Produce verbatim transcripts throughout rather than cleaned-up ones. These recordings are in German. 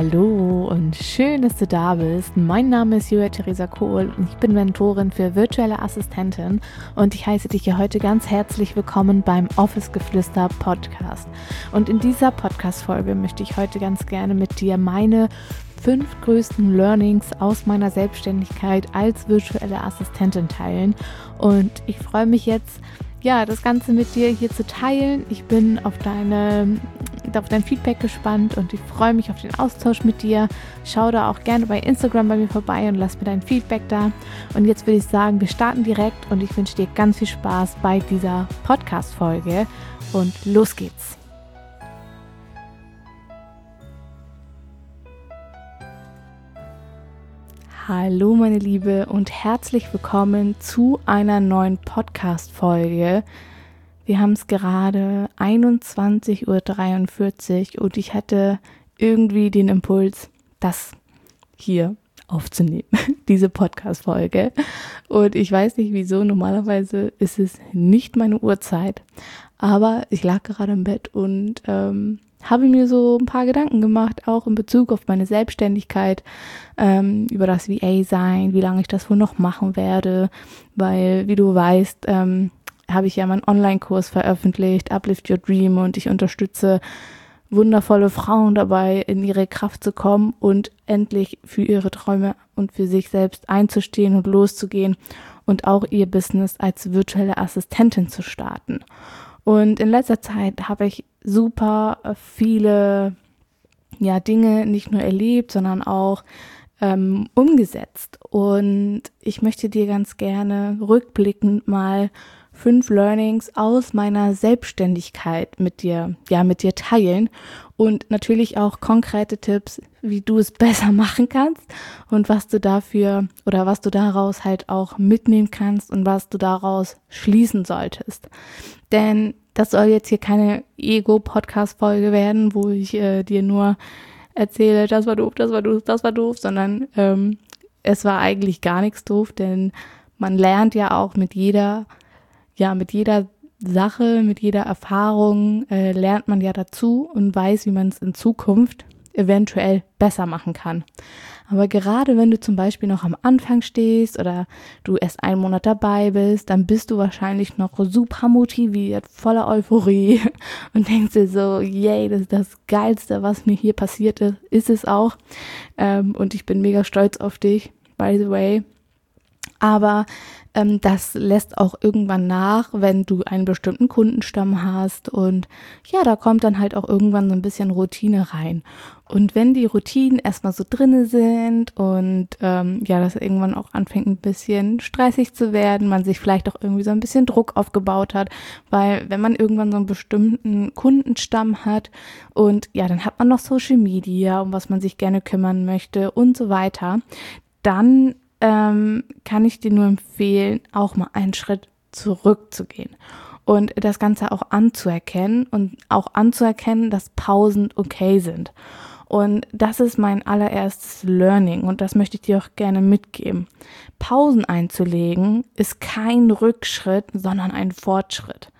Hallo und schön, dass du da bist. Mein Name ist Julia Theresa Kohl und ich bin Mentorin für virtuelle Assistentin und ich heiße dich hier heute ganz herzlich willkommen beim Office Geflüster Podcast. Und in dieser Podcast-Folge möchte ich heute ganz gerne mit dir meine fünf größten Learnings aus meiner Selbstständigkeit als virtuelle Assistentin teilen. Und ich freue mich jetzt, ja, das Ganze mit dir hier zu teilen. Ich bin auf deine, auf dein Feedback gespannt und ich freue mich auf den Austausch mit dir. Schau da auch gerne bei Instagram bei mir vorbei und lass mir dein Feedback da. Und jetzt würde ich sagen, wir starten direkt und ich wünsche dir ganz viel Spaß bei dieser Podcast-Folge und los geht's. Hallo meine Liebe und herzlich willkommen zu einer neuen Podcast-Folge. Wir haben es gerade einundzwanzig Uhr dreiundvierzig und ich hatte irgendwie den Impuls, das hier aufzunehmen, diese Podcast-Folge. Und ich weiß nicht wieso, normalerweise ist es nicht meine Uhrzeit, aber ich lag gerade im Bett und ähm, habe mir so ein paar Gedanken gemacht, auch in Bezug auf meine Selbstständigkeit, ähm, über das V A-Sein, wie lange ich das wohl noch machen werde, weil, wie du weißt, ähm, habe ich ja meinen Online-Kurs veröffentlicht, Uplift Your Dream, und ich unterstütze wundervolle Frauen dabei, in ihre Kraft zu kommen und endlich für ihre Träume und für sich selbst einzustehen und loszugehen und auch ihr Business als virtuelle Assistentin zu starten. Und in letzter Zeit habe ich super viele ja, Dinge nicht nur erlebt, sondern auch ähm, umgesetzt. Und ich möchte dir ganz gerne rückblickend mal fünf Learnings aus meiner Selbstständigkeit mit dir, ja, mit dir teilen und natürlich auch konkrete Tipps, wie du es besser machen kannst und was du dafür oder was du daraus halt auch mitnehmen kannst und was du daraus schließen solltest. Denn das soll jetzt hier keine Ego-Podcast-Folge werden, wo ich äh, dir nur erzähle, das war doof, das war doof, das war doof, sondern ähm, es war eigentlich gar nichts doof, denn man lernt ja auch mit jeder, ja, mit jeder Sache, mit jeder Erfahrung äh, lernt man ja dazu und weiß, wie man es in Zukunft eventuell besser machen kann. Aber gerade wenn du zum Beispiel noch am Anfang stehst oder du erst einen Monat dabei bist, dann bist du wahrscheinlich noch super motiviert, voller Euphorie und denkst dir so, yay, das ist das Geilste, was mir hier passiert ist, ist es auch. Ähm, und ich bin mega stolz auf dich, by the way. Aber ähm, das lässt auch irgendwann nach, wenn du einen bestimmten Kundenstamm hast und ja, da kommt dann halt auch irgendwann so ein bisschen Routine rein. Und wenn die Routinen erstmal so drinne sind und ähm, ja, das irgendwann auch anfängt ein bisschen stressig zu werden, man sich vielleicht auch irgendwie so ein bisschen Druck aufgebaut hat, weil wenn man irgendwann so einen bestimmten Kundenstamm hat und ja, dann hat man noch Social Media, um was man sich gerne kümmern möchte und so weiter, dann ähm, kann ich dir nur empfehlen, auch mal einen Schritt zurückzugehen und das Ganze auch anzuerkennen und auch anzuerkennen, dass Pausen okay sind. Und das ist mein allererstes Learning und das möchte ich dir auch gerne mitgeben. Pausen einzulegen ist kein Rückschritt, sondern ein Fortschritt.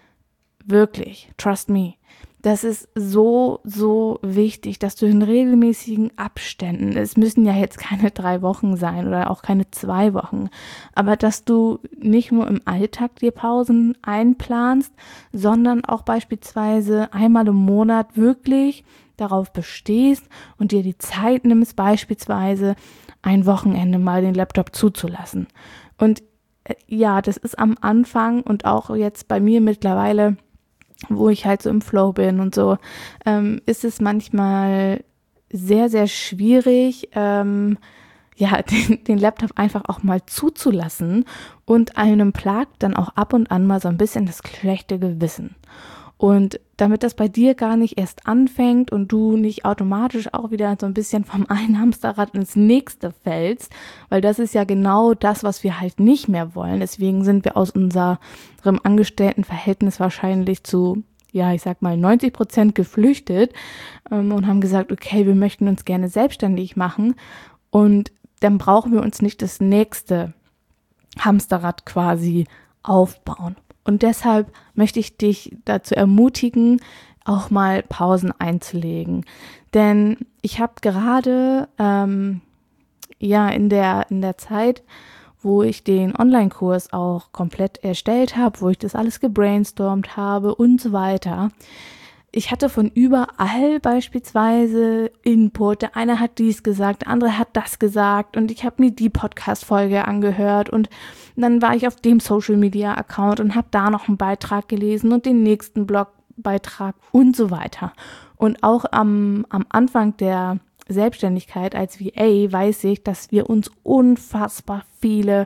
Wirklich, trust me. Das ist so, so wichtig, dass du in regelmäßigen Abständen, es müssen ja jetzt keine drei Wochen sein oder auch keine zwei Wochen, aber dass du nicht nur im Alltag dir Pausen einplanst, sondern auch beispielsweise einmal im Monat wirklich darauf bestehst und dir die Zeit nimmst, beispielsweise ein Wochenende mal den Laptop zuzulassen. Und äh, ja, das ist am Anfang und auch jetzt bei mir mittlerweile, wo ich halt so im Flow bin und so, ähm, ist es manchmal sehr, sehr schwierig, ähm, ja, den, den Laptop einfach auch mal zuzulassen und einem plagt dann auch ab und an mal so ein bisschen das schlechte Gewissen. Und damit das bei dir gar nicht erst anfängt und du nicht automatisch auch wieder so ein bisschen vom einen Hamsterrad ins nächste fällst, weil das ist ja genau das, was wir halt nicht mehr wollen. Deswegen sind wir aus unserem Angestelltenverhältnis wahrscheinlich zu, ja, ich sag mal neunzig Prozent geflüchtet ähm, und haben gesagt, okay, wir möchten uns gerne selbstständig machen und dann brauchen wir uns nicht das nächste Hamsterrad quasi aufbauen. Und deshalb möchte ich dich dazu ermutigen, auch mal Pausen einzulegen. Denn ich habe gerade ähm, ja in der, in der Zeit, wo ich den Online-Kurs auch komplett erstellt habe, wo ich das alles gebrainstormt habe und so weiter. Ich hatte von überall beispielsweise Input. Der eine hat dies gesagt, der andere hat das gesagt und ich habe mir die Podcast-Folge angehört und dann war ich auf dem Social-Media-Account und habe da noch einen Beitrag gelesen und den nächsten Blogbeitrag und so weiter. Und auch am, am Anfang der Selbstständigkeit als V A weiß ich, dass wir uns unfassbar viele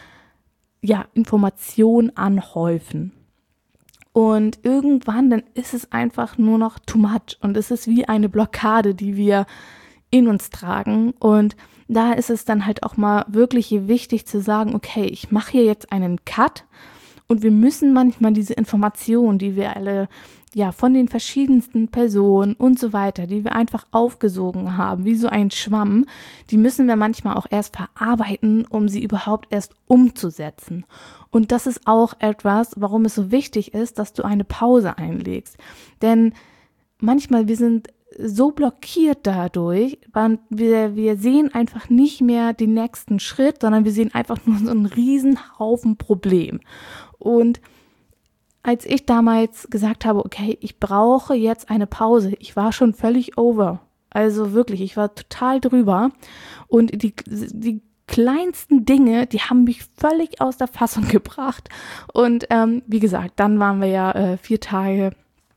ja, Informationen anhäufen. Und irgendwann, dann ist es einfach nur noch too much und es ist wie eine Blockade, die wir in uns tragen. Und da ist es dann halt auch mal wirklich wichtig zu sagen, okay, ich mache hier jetzt einen Cut und wir müssen manchmal diese Informationen, die wir alle ja von den verschiedensten Personen und so weiter, die wir einfach aufgesogen haben, wie so ein Schwamm, die müssen wir manchmal auch erst verarbeiten, um sie überhaupt erst umzusetzen. Und das ist auch etwas, warum es so wichtig ist, dass du eine Pause einlegst. Denn manchmal, wir sind so blockiert dadurch, weil wir, wir sehen einfach nicht mehr den nächsten Schritt, sondern wir sehen einfach nur so einen riesen Haufen Problem. Und als ich damals gesagt habe, okay, ich brauche jetzt eine Pause, ich war schon völlig over. Also wirklich, ich war total drüber. Und die, die kleinsten Dinge, die haben mich völlig aus der Fassung gebracht. Und ähm, wie gesagt, dann waren wir ja äh, vier Tage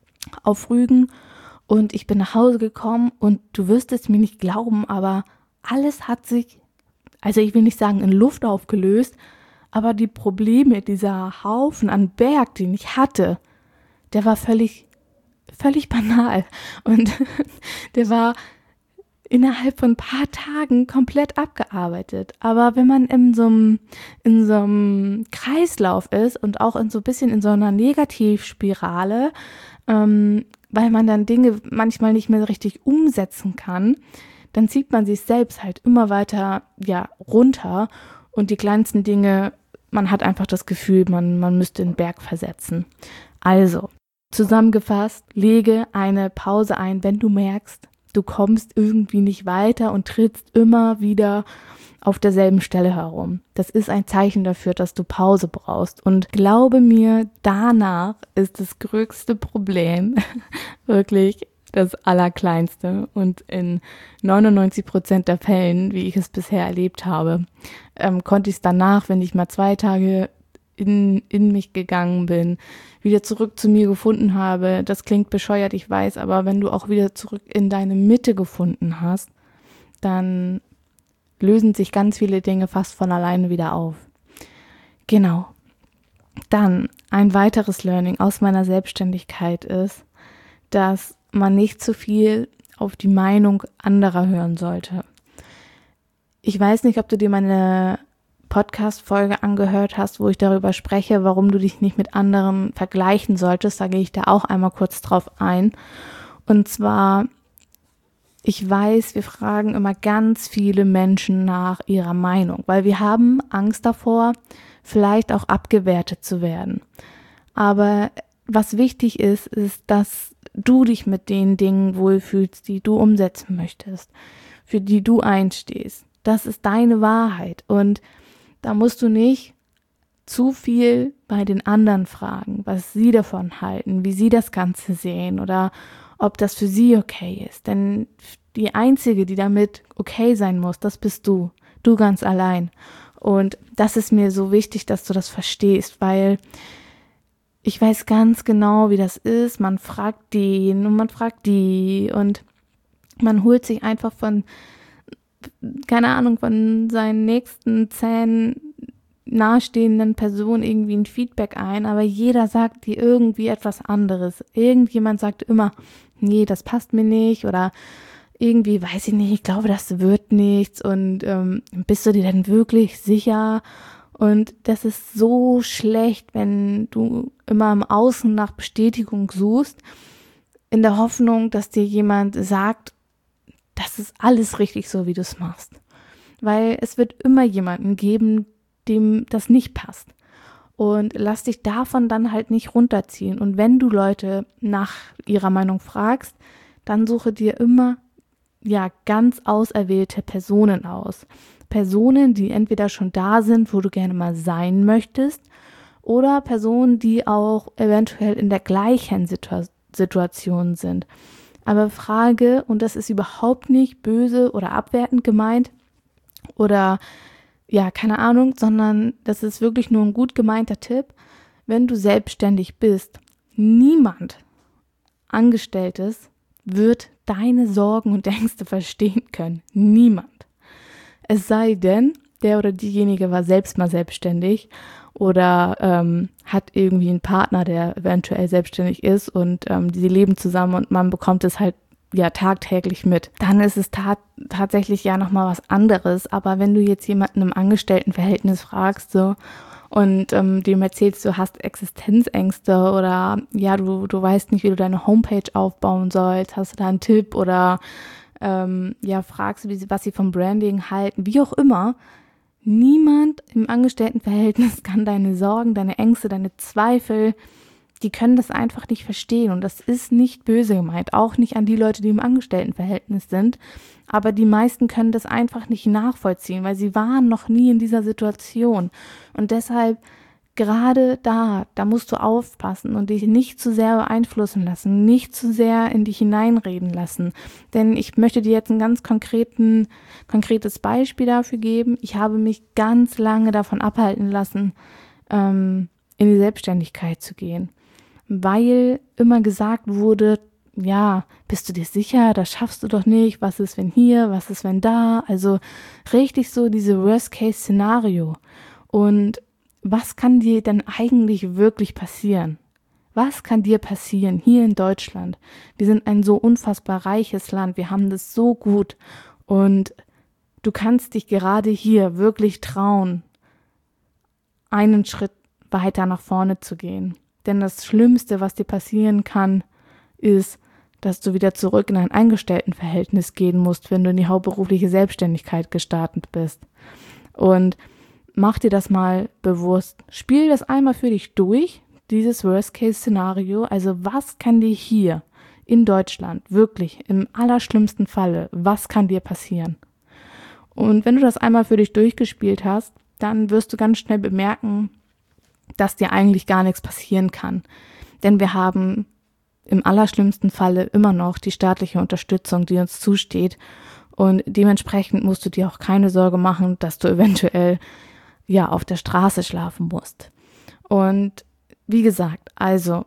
auf Rügen und ich bin nach Hause gekommen und du wirst es mir nicht glauben, aber alles hat sich, also ich will nicht sagen in Luft aufgelöst, aber die Probleme, dieser Haufen an Berg, den ich hatte, der war völlig, völlig banal. Und der war innerhalb von ein paar Tagen komplett abgearbeitet. Aber wenn man in so einem, in so einem Kreislauf ist und auch in so ein bisschen in so einer Negativspirale, ähm, weil man dann Dinge manchmal nicht mehr richtig umsetzen kann, dann zieht man sich selbst halt immer weiter, ja, runter. Und die kleinsten Dinge, man hat einfach das Gefühl, man, man müsste den Berg versetzen. Also, zusammengefasst, lege eine Pause ein, wenn du merkst, du kommst irgendwie nicht weiter und trittst immer wieder auf derselben Stelle herum. Das ist ein Zeichen dafür, dass du Pause brauchst. Und glaube mir, danach ist das größte Problem wirklich das Allerkleinste und in neunundneunzig Prozent der Fällen, wie ich es bisher erlebt habe, ähm, konnte ich es danach, wenn ich mal zwei Tage in, in mich gegangen bin, wieder zurück zu mir gefunden habe. Das klingt bescheuert, ich weiß, aber wenn du auch wieder zurück in deine Mitte gefunden hast, dann lösen sich ganz viele Dinge fast von alleine wieder auf. Genau. Dann ein weiteres Learning aus meiner Selbstständigkeit ist, dass man nicht zu viel auf die Meinung anderer hören sollte. Ich weiß nicht, ob du dir meine Podcast-Folge angehört hast, wo ich darüber spreche, warum du dich nicht mit anderen vergleichen solltest. Da gehe ich da auch einmal kurz drauf ein. Und zwar, ich weiß, wir fragen immer ganz viele Menschen nach ihrer Meinung, weil wir haben Angst davor, vielleicht auch abgewertet zu werden. Aber was wichtig ist, ist, dass du dich mit den Dingen wohlfühlst, die du umsetzen möchtest, für die du einstehst. Das ist deine Wahrheit und da musst du nicht zu viel bei den anderen fragen, was sie davon halten, wie sie das Ganze sehen oder ob das für sie okay ist. Denn die Einzige, die damit okay sein muss, das bist du, du ganz allein. Und das ist mir so wichtig, dass du das verstehst, weil ich weiß ganz genau, wie das ist. Man fragt den und man fragt die und man holt sich einfach von, keine Ahnung, von seinen nächsten zehn nahestehenden Personen irgendwie ein Feedback ein, aber jeder sagt dir irgendwie etwas anderes. Irgendjemand sagt immer, nee, das passt mir nicht oder irgendwie, weiß ich nicht, ich glaube, das wird nichts und ähm, bist du dir denn wirklich sicher? Und das ist so schlecht, wenn du immer im Außen nach Bestätigung suchst, in der Hoffnung, dass dir jemand sagt, das ist alles richtig so, wie du es machst. Weil es wird immer jemanden geben, dem das nicht passt. Und lass dich davon dann halt nicht runterziehen. Und wenn du Leute nach ihrer Meinung fragst, dann suche dir immer ja ganz auserwählte Personen aus. Personen, die entweder schon da sind, wo du gerne mal sein möchtest, oder Personen, die auch eventuell in der gleichen Situ- Situation sind. Aber frage, und das ist überhaupt nicht böse oder abwertend gemeint oder ja, keine Ahnung, sondern das ist wirklich nur ein gut gemeinter Tipp. Wenn du selbstständig bist, niemand Angestelltes wird deine Sorgen und Ängste verstehen können. Niemand. Es sei denn, der oder diejenige war selbst mal selbstständig oder ähm, hat irgendwie einen Partner, der eventuell selbstständig ist und ähm, die leben zusammen und man bekommt es halt ja tagtäglich mit. Dann ist es ta- tatsächlich ja nochmal was anderes. Aber wenn du jetzt jemanden im Angestelltenverhältnis fragst so und ähm, dem erzählst, du hast Existenzängste oder ja, du, du weißt nicht, wie du deine Homepage aufbauen sollst, hast du da einen Tipp oder ähm, ja, fragst du, wie sie, was sie vom Branding halten, wie auch immer. Niemand im Angestelltenverhältnis kann deine Sorgen, deine Ängste, deine Zweifel, die können das einfach nicht verstehen. Und das ist nicht böse gemeint, auch nicht an die Leute, die im Angestelltenverhältnis sind. Aber die meisten können das einfach nicht nachvollziehen, weil sie waren noch nie in dieser Situation. Und deshalb gerade da, da musst du aufpassen und dich nicht zu sehr beeinflussen lassen, nicht zu sehr in dich hineinreden lassen. Denn ich möchte dir jetzt ein ganz konkreten, konkretes Beispiel dafür geben. Ich habe mich ganz lange davon abhalten lassen, ähm, in die Selbstständigkeit zu gehen, weil immer gesagt wurde, ja, bist du dir sicher, das schaffst du doch nicht, was ist wenn hier, was ist wenn da, also richtig so diese Worst-Case-Szenario. Und was kann dir denn eigentlich wirklich passieren? Was kann dir passieren hier in Deutschland? Wir sind ein so unfassbar reiches Land, wir haben das so gut und du kannst dich gerade hier wirklich trauen, einen Schritt weiter nach vorne zu gehen. Denn das Schlimmste, was dir passieren kann, ist, dass du wieder zurück in ein Angestelltenverhältnis gehen musst, wenn du in die hauptberufliche Selbstständigkeit gestartet bist. Und mach dir das mal bewusst. Spiel das einmal für dich durch, dieses Worst-Case-Szenario. Also was kann dir hier in Deutschland wirklich im allerschlimmsten Falle, was kann dir passieren? Und wenn du das einmal für dich durchgespielt hast, dann wirst du ganz schnell bemerken, dass dir eigentlich gar nichts passieren kann. Denn wir haben im allerschlimmsten Falle immer noch die staatliche Unterstützung, die uns zusteht. Und dementsprechend musst du dir auch keine Sorge machen, dass du eventuell ja auf der Straße schlafen musst. Und wie gesagt, also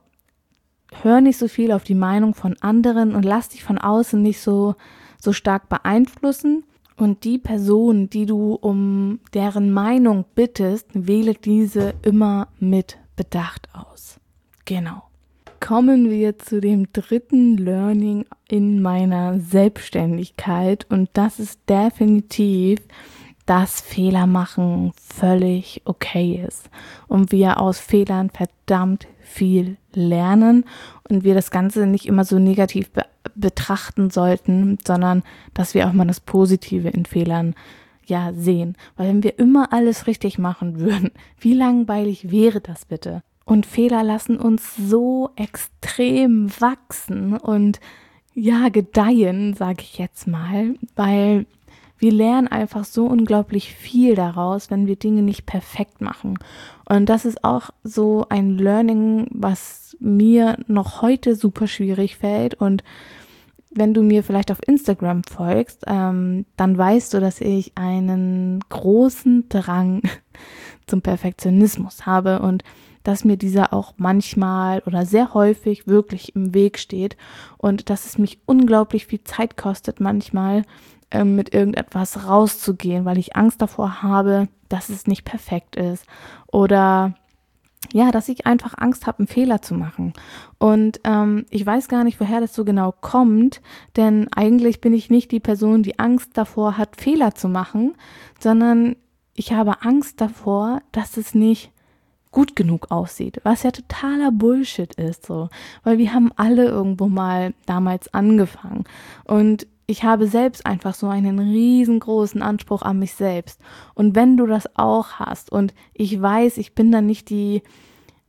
hör nicht so viel auf die Meinung von anderen und lass dich von außen nicht so, so stark beeinflussen. Und die Person, die du um deren Meinung bittest, wähle diese immer mit Bedacht aus. Genau. Kommen wir zu dem dritten Learning in meiner Selbstständigkeit und das ist definitiv, dass Fehler machen völlig okay ist und wir aus Fehlern verdammt viel lernen und wir das Ganze nicht immer so negativ be- betrachten sollten, sondern dass wir auch mal das Positive in Fehlern ja sehen. Weil wenn wir immer alles richtig machen würden, wie langweilig wäre das bitte? Und Fehler lassen uns so extrem wachsen und ja gedeihen, sage ich jetzt mal, weil wir lernen einfach so unglaublich viel daraus, wenn wir Dinge nicht perfekt machen. Und das ist auch so ein Learning, was mir noch heute super schwierig fällt. Und wenn du mir vielleicht auf Instagram folgst, ähm, dann weißt du, dass ich einen großen Drang zum Perfektionismus habe und dass mir dieser auch manchmal oder sehr häufig wirklich im Weg steht und dass es mich unglaublich viel Zeit kostet, manchmal ähm, mit irgendetwas rauszugehen, weil ich Angst davor habe, dass es nicht perfekt ist oder ja, dass ich einfach Angst habe, einen Fehler zu machen. Und ähm, ich weiß gar nicht, woher das so genau kommt, denn eigentlich bin ich nicht die Person, die Angst davor hat, Fehler zu machen, sondern ich habe Angst davor, dass es nicht gut genug aussieht, was ja totaler Bullshit ist, so, weil wir haben alle irgendwo mal damals angefangen und ich habe selbst einfach so einen riesengroßen Anspruch an mich selbst und wenn du das auch hast und ich weiß, ich bin dann nicht die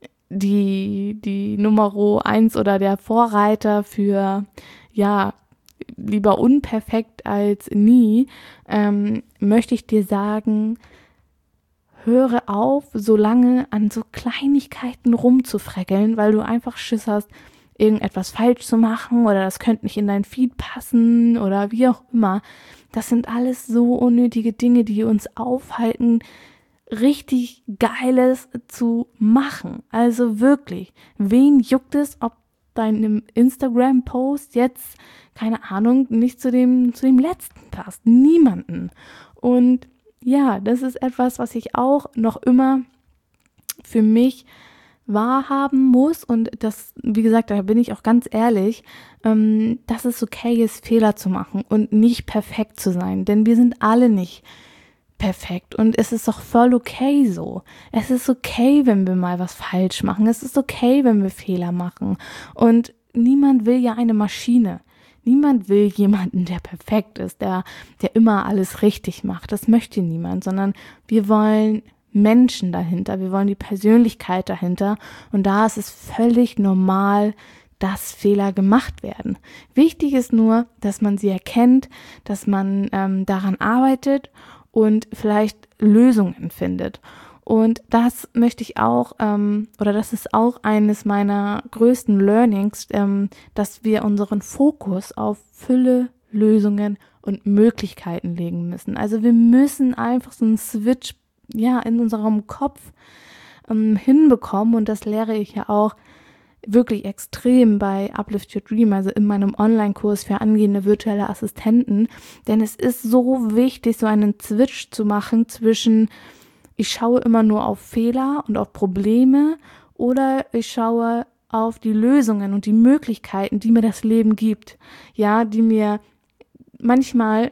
die die Numero eins oder der Vorreiter für ja lieber unperfekt als nie, ähm, möchte ich dir sagen, höre auf, so lange an so Kleinigkeiten rumzufreckeln, weil du einfach Schiss hast, irgendetwas falsch zu machen oder das könnte nicht in dein Feed passen oder wie auch immer. Das sind alles so unnötige Dinge, die uns aufhalten, richtig Geiles zu machen. Also wirklich, wen juckt es, ob dein Instagram-Post jetzt, keine Ahnung, nicht zu dem, zu dem letzten passt? Niemanden. Und ja, das ist etwas, was ich auch noch immer für mich wahrhaben muss und das, wie gesagt, da bin ich auch ganz ehrlich, ähm, dass es okay ist, Fehler zu machen und nicht perfekt zu sein, denn wir sind alle nicht perfekt und es ist doch voll okay so. Es ist okay, wenn wir mal was falsch machen, es ist okay, wenn wir Fehler machen und niemand will ja eine Maschine. Niemand will jemanden, der perfekt ist, der, der immer alles richtig macht. Das möchte niemand, sondern wir wollen Menschen dahinter, wir wollen die Persönlichkeit dahinter und da ist es völlig normal, dass Fehler gemacht werden. Wichtig ist nur, dass man sie erkennt, dass man ähm, daran arbeitet und vielleicht Lösungen findet. Und das möchte ich auch, ähm, oder das ist auch eines meiner größten Learnings, ähm, dass wir unseren Fokus auf Fülle, Lösungen und Möglichkeiten legen müssen. Also wir müssen einfach so einen Switch ja in unserem Kopf ähm, hinbekommen und das lehre ich ja auch wirklich extrem bei Uplift Your Dream, also in meinem Online-Kurs für angehende virtuelle Assistenten, denn es ist so wichtig, so einen Switch zu machen zwischen ich schaue immer nur auf Fehler und auf Probleme oder ich schaue auf die Lösungen und die Möglichkeiten, die mir das Leben gibt. Ja, die mir manchmal,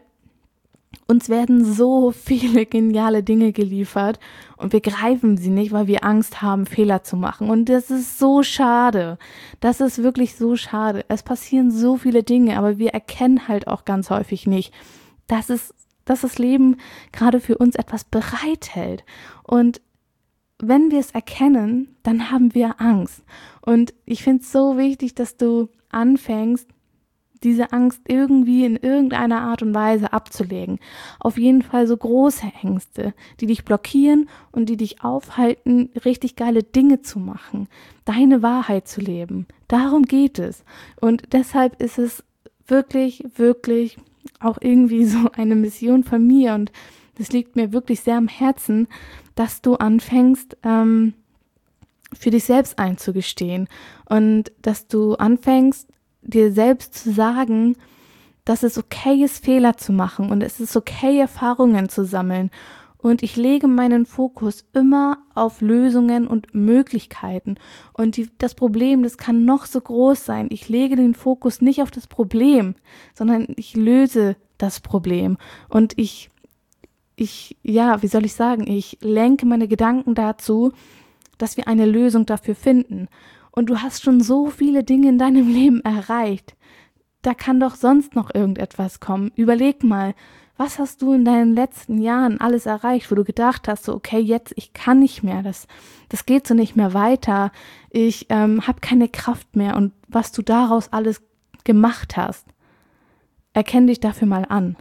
uns werden so viele geniale Dinge geliefert und wir greifen sie nicht, weil wir Angst haben, Fehler zu machen. Und das ist so schade. Das ist wirklich so schade. Es passieren so viele Dinge, aber wir erkennen halt auch ganz häufig nicht, dass es dass das Leben gerade für uns etwas bereithält. Und wenn wir es erkennen, dann haben wir Angst. Und ich finde es so wichtig, dass du anfängst, diese Angst irgendwie in irgendeiner Art und Weise abzulegen. Auf jeden Fall so große Ängste, die dich blockieren und die dich aufhalten, richtig geile Dinge zu machen, deine Wahrheit zu leben. Darum geht es. Und deshalb ist es wirklich, wirklich auch irgendwie so eine Mission von mir und das liegt mir wirklich sehr am Herzen, dass du anfängst, ähm, für dich selbst einzugestehen und dass du anfängst, dir selbst zu sagen, dass es okay ist, Fehler zu machen und es ist okay, Erfahrungen zu sammeln. Und ich lege meinen Fokus immer auf Lösungen und Möglichkeiten. Und die, das Problem, das kann noch so groß sein. Ich lege den Fokus nicht auf das Problem, sondern ich löse das Problem. Und ich, ich, ja, wie soll ich sagen, ich lenke meine Gedanken dazu, dass wir eine Lösung dafür finden. Und du hast schon so viele Dinge in deinem Leben erreicht. Da kann doch sonst noch irgendetwas kommen. Überleg mal, was hast du in deinen letzten Jahren alles erreicht, wo du gedacht hast, so okay, jetzt, ich kann nicht mehr, das, das geht so nicht mehr weiter, ich ähm, habe keine Kraft mehr und was du daraus alles gemacht hast, erkenn dich dafür mal an.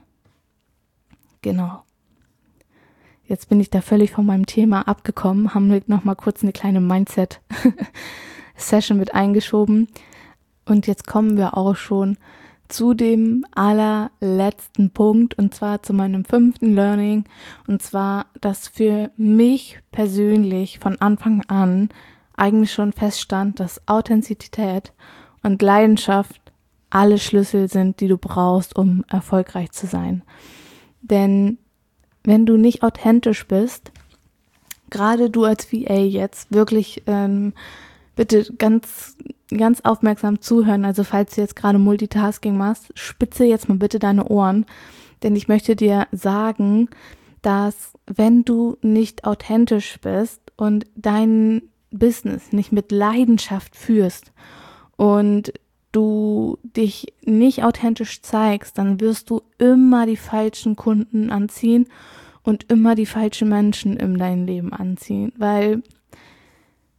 Genau. Jetzt bin ich da völlig von meinem Thema abgekommen, haben wir nochmal kurz eine kleine Mindset-Session mit eingeschoben und jetzt kommen wir auch schon zu dem allerletzten Punkt und zwar zu meinem fünften Learning und zwar, dass für mich persönlich von Anfang an eigentlich schon feststand, dass Authentizität und Leidenschaft alle Schlüssel sind, die du brauchst, um erfolgreich zu sein. Denn wenn du nicht authentisch bist, gerade du als V A jetzt wirklich ähm, bitte ganz ganz aufmerksam zuhören, also falls du jetzt gerade Multitasking machst, spitze jetzt mal bitte deine Ohren, denn ich möchte dir sagen, dass wenn du nicht authentisch bist und dein Business nicht mit Leidenschaft führst und du dich nicht authentisch zeigst, dann wirst du immer die falschen Kunden anziehen und immer die falschen Menschen in dein Leben anziehen, weil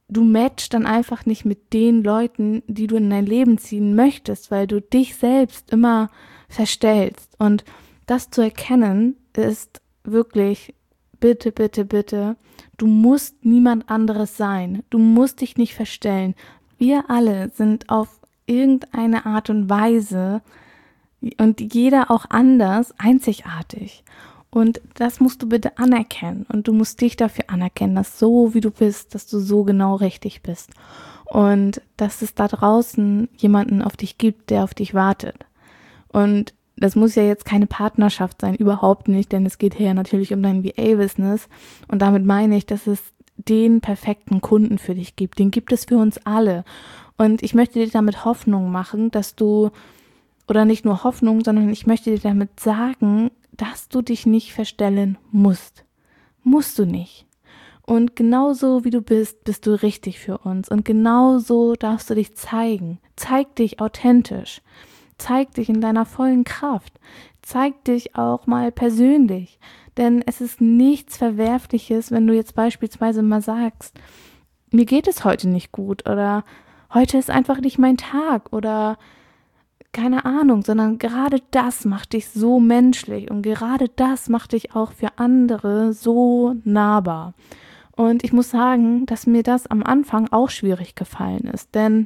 du matchst dann einfach nicht mit den Leuten, die du in dein Leben ziehen möchtest, weil du dich selbst immer verstellst. Und das zu erkennen ist wirklich, bitte, bitte, bitte, du musst niemand anderes sein. Du musst dich nicht verstellen. Wir alle sind auf irgendeine Art und Weise und jeder auch anders einzigartig. Und das musst du bitte anerkennen. Und du musst dich dafür anerkennen, dass so wie du bist, dass du so genau richtig bist. Und dass es da draußen jemanden auf dich gibt, der auf dich wartet. Und das muss ja jetzt keine Partnerschaft sein, überhaupt nicht, denn es geht hier natürlich um dein V A-Business. Und damit meine ich, dass es den perfekten Kunden für dich gibt. Den gibt es für uns alle. Und ich möchte dir damit Hoffnung machen, dass du, oder nicht nur Hoffnung, sondern ich möchte dir damit sagen, dass du dich nicht verstellen musst. Musst du nicht. Und genauso wie du bist, bist du richtig für uns. Und genauso darfst du dich zeigen. Zeig dich authentisch. Zeig dich in deiner vollen Kraft. Zeig dich auch mal persönlich. Denn es ist nichts Verwerfliches, wenn du jetzt beispielsweise mal sagst, mir geht es heute nicht gut oder heute ist einfach nicht mein Tag oder keine Ahnung, sondern gerade das macht dich so menschlich und gerade das macht dich auch für andere so nahbar. Und ich muss sagen, dass mir das am Anfang auch schwierig gefallen ist, denn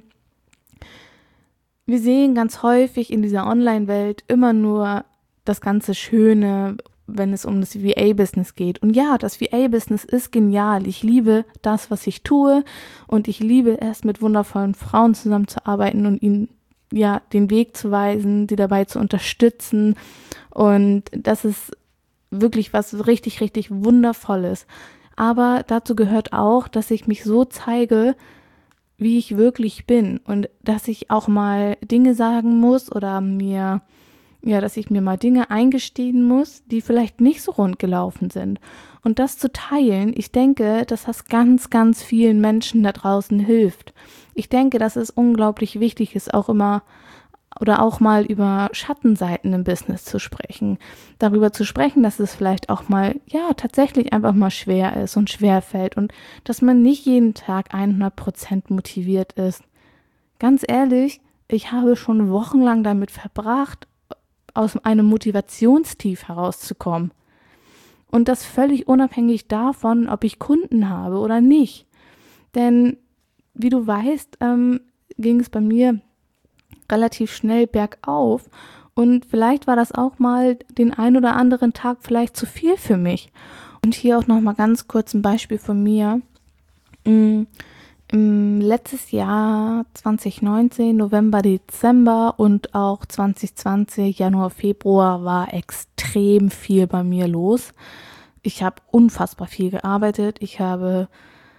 wir sehen ganz häufig in dieser Online-Welt immer nur das ganze Schöne, wenn es um das V A-Business geht. Und ja, das V A-Business ist genial. Ich liebe das, was ich tue und ich liebe es, mit wundervollen Frauen zusammenzuarbeiten und ihnen ja den Weg zu weisen, sie dabei zu unterstützen. Und das ist wirklich was richtig, richtig Wundervolles. Aber dazu gehört auch, dass ich mich so zeige, wie ich wirklich bin und dass ich auch mal Dinge sagen muss oder mir, ja, dass ich mir mal Dinge eingestehen muss, die vielleicht nicht so rund gelaufen sind. Und das zu teilen, ich denke, dass das ganz, ganz vielen Menschen da draußen hilft. Ich denke, dass es unglaublich wichtig ist, auch immer oder auch mal über Schattenseiten im Business zu sprechen. Darüber zu sprechen, dass es vielleicht auch mal, ja, tatsächlich einfach mal schwer ist und schwer fällt und dass man nicht jeden Tag hundert Prozent motiviert ist. Ganz ehrlich, ich habe schon wochenlang damit verbracht, aus einem Motivationstief herauszukommen. Und das völlig unabhängig davon, ob ich Kunden habe oder nicht. Denn, wie du weißt, ähm, ging es bei mir relativ schnell bergauf und vielleicht war das auch mal den ein oder anderen Tag vielleicht zu viel für mich. Und hier auch nochmal ganz kurz ein Beispiel von mir. Im letztes Jahr zwanzig neunzehn, November, Dezember und auch zwanzig zwanzig, Januar, Februar war extrem viel bei mir los. Ich habe unfassbar viel gearbeitet. Ich habe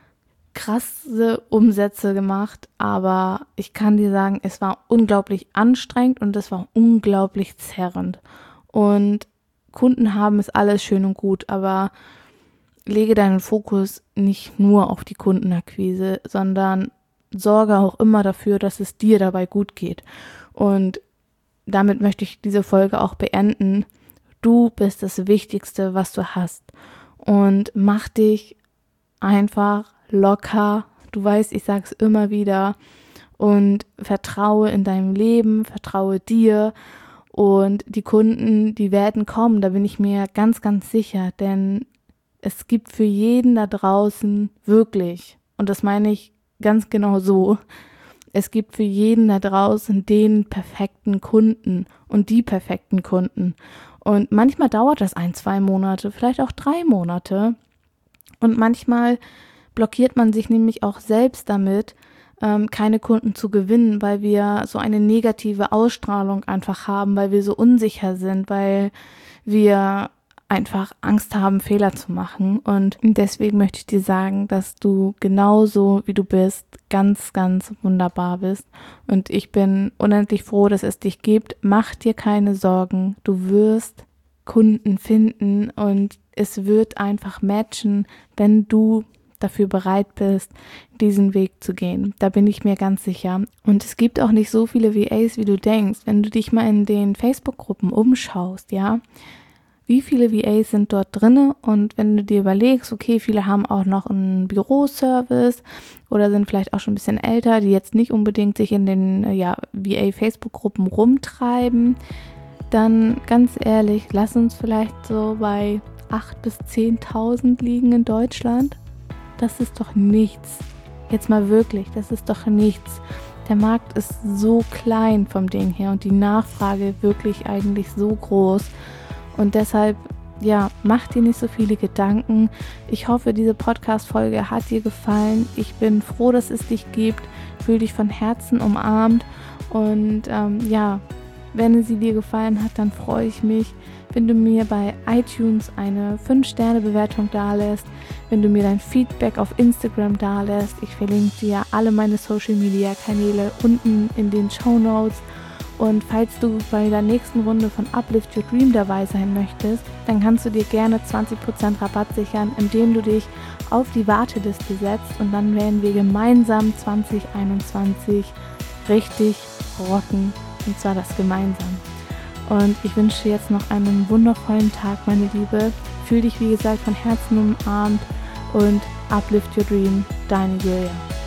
krasse Umsätze gemacht, aber ich kann dir sagen, es war unglaublich anstrengend und es war unglaublich zerrend. Und Kunden haben es alles schön und gut, aber lege deinen Fokus nicht nur auf die Kundenakquise, sondern sorge auch immer dafür, dass es dir dabei gut geht. Und damit möchte ich diese Folge auch beenden. Du bist das Wichtigste, was du hast. Und mach dich einfach locker. Du weißt, ich sage es immer wieder. Und vertraue in deinem Leben, vertraue dir. Und die Kunden, die werden kommen, da bin ich mir ganz, ganz sicher. Denn es gibt für jeden da draußen wirklich, und das meine ich ganz genau so, es gibt für jeden da draußen den perfekten Kunden und die perfekten Kunden. Und manchmal dauert das ein, zwei Monate, vielleicht auch drei Monate. Und manchmal blockiert man sich nämlich auch selbst damit, ähm, keine Kunden zu gewinnen, weil wir so eine negative Ausstrahlung einfach haben, weil wir so unsicher sind, weil wir einfach Angst haben, Fehler zu machen. Und deswegen möchte ich dir sagen, dass du genauso wie du bist, ganz, ganz wunderbar bist. Und ich bin unendlich froh, dass es dich gibt. Mach dir keine Sorgen. Du wirst Kunden finden und es wird einfach matchen, wenn du dafür bereit bist, diesen Weg zu gehen. Da bin ich mir ganz sicher. Und es gibt auch nicht so viele V As, wie du denkst. Wenn du dich mal in den Facebook-Gruppen umschaust, ja, wie viele V As sind dort drin, und wenn du dir überlegst, okay, viele haben auch noch einen Büroservice oder sind vielleicht auch schon ein bisschen älter, die jetzt nicht unbedingt sich in den ja, V A-Facebook-Gruppen rumtreiben, dann ganz ehrlich, lass uns vielleicht so bei achttausend bis zehntausend liegen in Deutschland. Das ist doch nichts. Jetzt mal wirklich, das ist doch nichts. Der Markt ist so klein vom Ding her und die Nachfrage wirklich eigentlich so groß. Und deshalb, ja, mach dir nicht so viele Gedanken. Ich hoffe, diese Podcast-Folge hat dir gefallen. Ich bin froh, dass es dich gibt. Fühl dich von Herzen umarmt. Und ähm, ja, wenn sie dir gefallen hat, dann freue ich mich, wenn du mir bei iTunes eine fünf Sterne Bewertung dalässt, wenn du mir dein Feedback auf Instagram dalässt. Ich verlinke dir alle meine Social-Media-Kanäle unten in den Shownotes. Und falls du bei der nächsten Runde von Uplift Your Dream dabei sein möchtest, dann kannst du dir gerne zwanzig Prozent Rabatt sichern, indem du dich auf die Warteliste setzt, und dann werden wir gemeinsam zwanzig einundzwanzig richtig rocken, und zwar das gemeinsam. Und ich wünsche dir jetzt noch einen wundervollen Tag, meine Liebe. Fühl dich, wie gesagt, von Herzen umarmt und Uplift Your Dream, deine Julia.